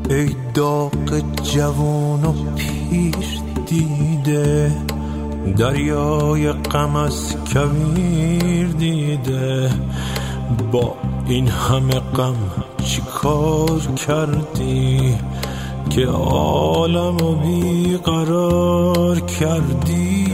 ای داغ جوان و پیر دیده، دریای غم از کویر دیده. با این همه غم چی کار کردی که عالمو بیقرار کردی؟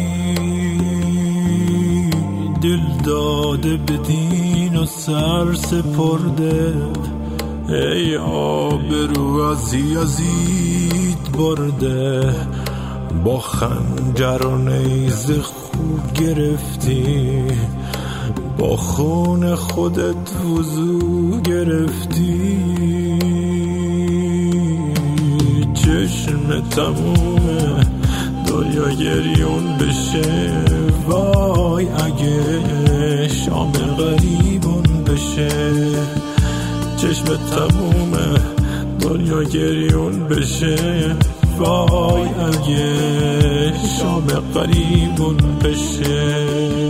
دل داده به دین و سر سپرده، ای آبرو از یزید برده. با خنجر و نیزه خوب گرفتی، با خون خودت وضو گرفتی. چشم تمومه دنیا گریون بشه، وای اگه شام غریبون بشه. چشم تمومه دنیا گریون بشه، وای اگه شام غریبون بشه.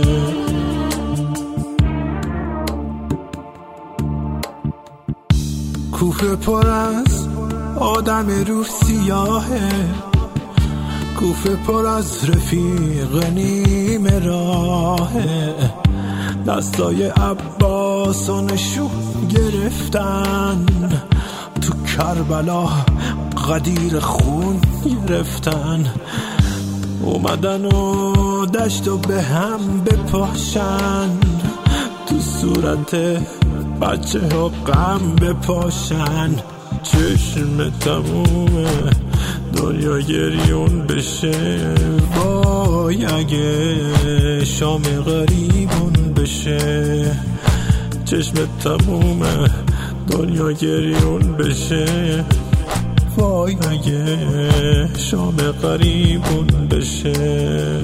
کوفه پر از آدم رو سیاهه، کوفه پر از رفیق نیمه راهه. دستای عباس و نشون گرفتن، تو کربلا غدیر خون گرفتن. اومدن و دشتو به هم بپاشن، تو صورت بچه ها غم بپاشن. چشم تمومه دنیا گریون بشه، وای اگه شام غریبون بشه. چشم تمومه دنیا گریون بشه، وای اگه شام غریبون بشه.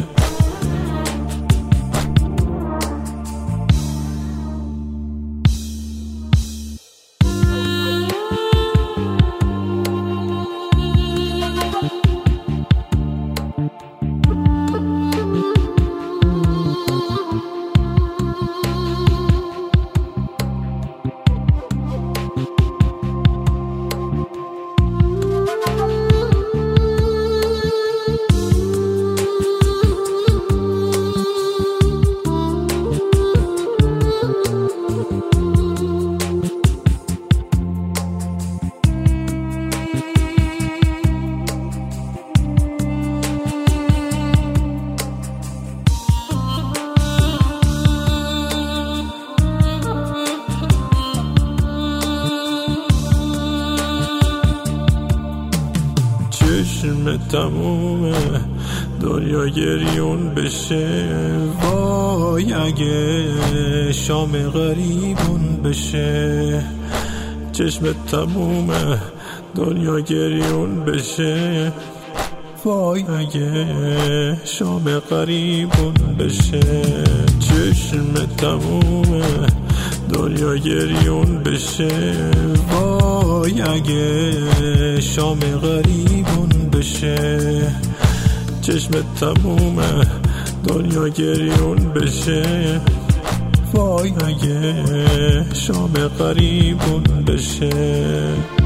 چشم تمومه دنیا گریون بشه، وای اگه شام غریبون بشه. چشم تمومه دنیا گریون بشه، وای اگه شام غریبون بشه. چشم تمومه دنیا گریون بشه، وای اگه شام غریبون بشه. چشم تمومه دنیا گریون بشه، وای اگه شام غریبون بشه.